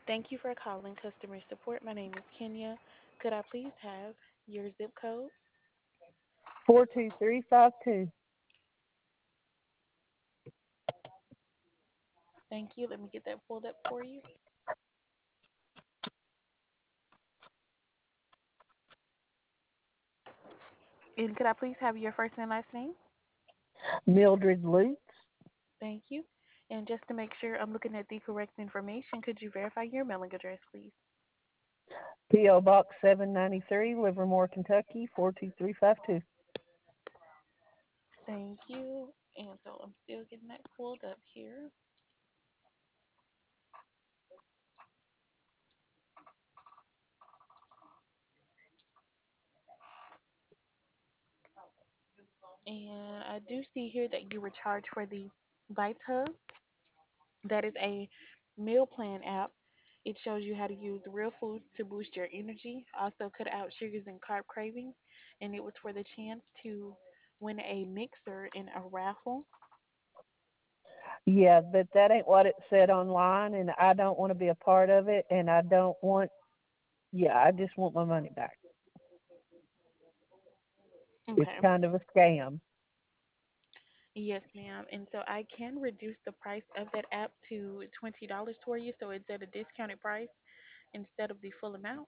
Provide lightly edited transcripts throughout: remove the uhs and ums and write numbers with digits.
Thank you for calling customer support. My name is Kenya. Could I please have your zip code? 42352. Thank you. Let me get that pulled up for you. And could I please have your first and last name? Mildred Lutz, Thank you. And just to make sure I'm looking at the correct information, could you verify your mailing address, please? P.O. Box 793, Livermore, Kentucky, 42352. Thank you. And so I'm still getting that pulled up here. And I do see here that you were charged for the Bites Hub. That is a meal plan app. It shows you how to use real foods to boost your energy, also cut out sugars and carb cravings, and it was for the chance to win a mixer in a raffle. Yeah, but that ain't what it said online, and I don't want to be a part of it, and I don't want, yeah, I just want my money back. It's Okay. kind of a scam. Yes, ma'am. And so I can reduce the price of that app to $20 for you, so it's at a discounted price instead of the full amount.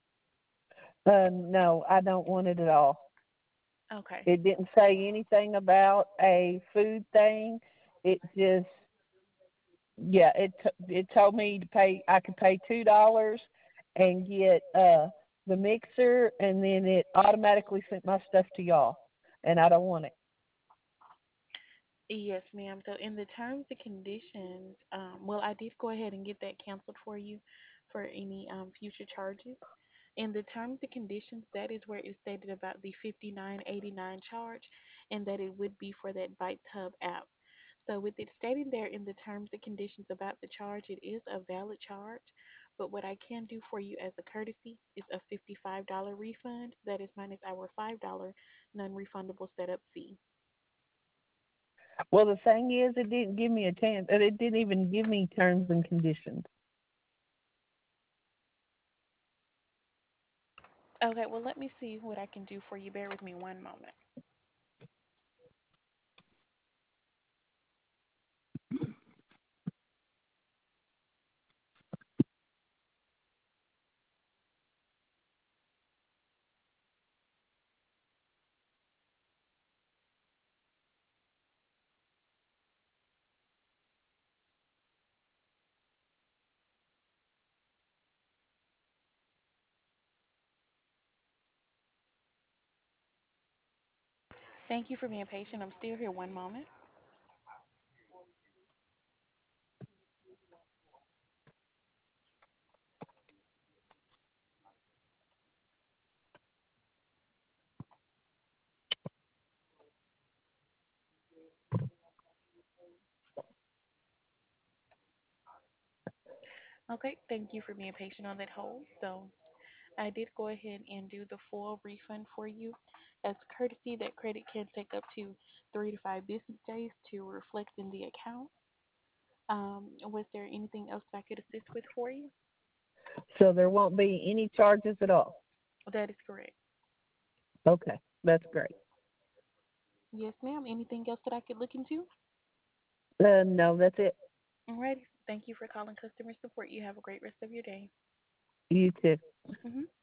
No, I don't want it at all. Okay. It didn't say anything about a food thing. It just, yeah, it told me to pay. I could pay $2 and get the mixer, and then it automatically sent my stuff to y'all, and I don't want it. Yes, ma'am. So in the terms and conditions, well, I did go ahead and get that canceled for you for any future charges. In the terms and conditions, that is where it stated about the 59.89 charge, and that it would be for that Bites Hub app. So with it stating there in the terms and conditions about the charge, it is a valid charge. But what I can do for you as a courtesy is a $55 refund. That is minus our $5 non-refundable setup fee. Well, the thing is, it didn't give me a chance, and it didn't even give me terms and conditions. Okay, well, let me see what I can do for you. Bear with me one moment. Thank you for being patient. I'm still here. One moment. Okay, thank you for being patient on that hold. So I did go ahead and do the full refund for you. As courtesy, that credit can take up to 3 to 5 business days to reflect in the account. Was there anything else that I could assist with for you? So there won't be any charges at all. That is correct. Okay, that's great. Yes, ma'am. Anything else that I could look into? No, that's it. Alrighty. Thank you for calling customer support. You have a great rest of your day. You too. Mhm.